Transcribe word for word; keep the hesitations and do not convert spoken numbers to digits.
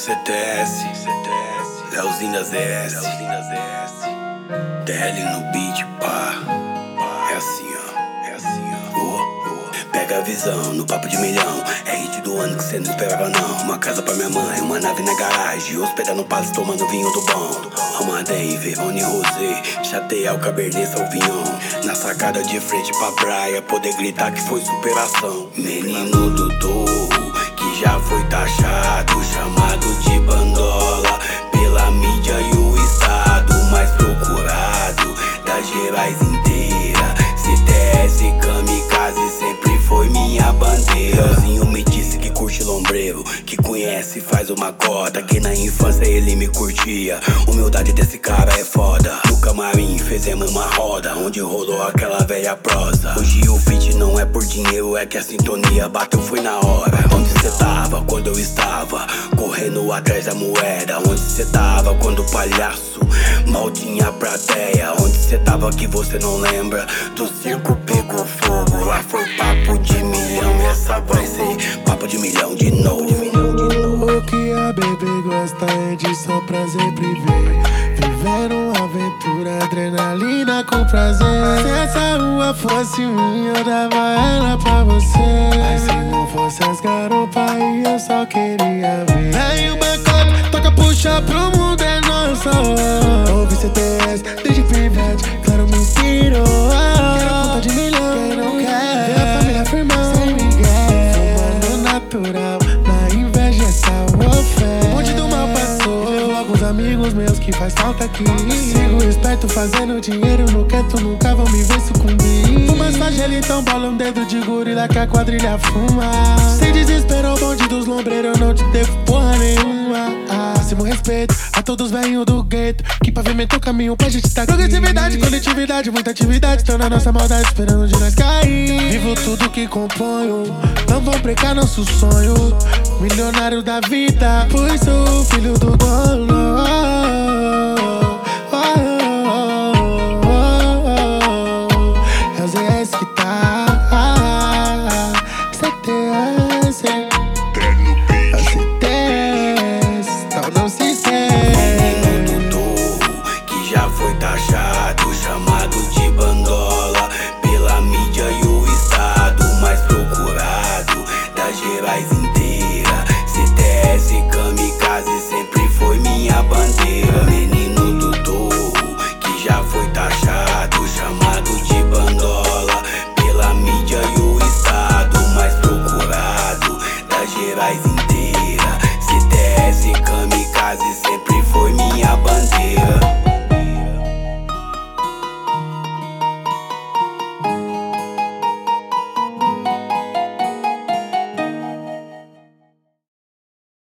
C T S, Leozinho da Z S, T L no beat, pá. É assim, ó, é assim, ó. Oh, oh. Pega a visão, no papo de milhão. É hit do ano que cê não esperava, não. Uma casa pra minha mãe, uma nave na garagem. Hospedar no palace tomando vinho do bom. Almaden, Verone Rosé, chatear o Cabernet Sauvignon. Na sacada de frente pra praia, poder gritar que foi superação. Menino do Torro, que já foi taxado, chamado de bandola pela mídia e o estado mais procurado das Gerais inteira. C T S Kamikaze sempre foi minha bandeira. Leozinho me disse que curte lombreiro, que conhece e faz uma cota, que na infância ele me curtia. Humildade desse cara é foda. No camarim fizemos uma roda, onde rolou aquela velha prosa. Hoje o feat não é por dinheiro, é que a sintonia bateu, foi na hora. Onde cê tava quando eu estava correndo atrás da moeda? Onde cê tava quando o palhaço mal tinha plateia? Onde cê tava que você não lembra? Do circo pegou fogo, lá foi papo de milhão. E essa vai ser papo de milhão de novo, de milhão de novo. O que a bebê gosta é de só prazer viver. Viver uma aventura, adrenalina com prazer. Se essa rua fosse minha, eu dava ela pra você. Mas se não fosse as garopas aí, eu só queria ver. Vem o Bangkok, toca, puxa pro mundo, é nosso. Ouve C T S, desde private, claro, me inspirou. Quero conta de milhão, quem não quer ver a família firmão, sem migué. Fumando natural, na inveja essa oferta. O monte do mal passou, levou alguns amigos meus que faz falta aqui. Sigo esperto fazendo dinheiro no quieto, nunca vão me ver sucumbir. Fuma só gelo, então bola um dedo de gorila que a quadrilha fuma. Sem desespero, o bonde dos lombreiros, eu não te devo porra nenhuma. Máximo respeito a todos velhinhos do gueto, que pavimentou o caminho pra gente tá aqui. Progressividade, coletividade, muita atividade, estão na nossa maldade esperando de nós cair. Vivo tudo que componho, não vão brecar nosso sonho. Milionário da vida, pois sou filho do dono. É o Z S que tá, C T S, é o C T S, então não se esquece. Menino do Torro, que já foi taxado, chamado de bandola pela mídia e o estado mais procurado das Gerais inteira. C T S Kamikaze sempre foi minha bandeira. Menino do Torro, que já foi taxado, chamado de bandola pela mídia e o estado mais procurado das Gerais inteira. C T S Kamikaze sempre foi minha bandeira.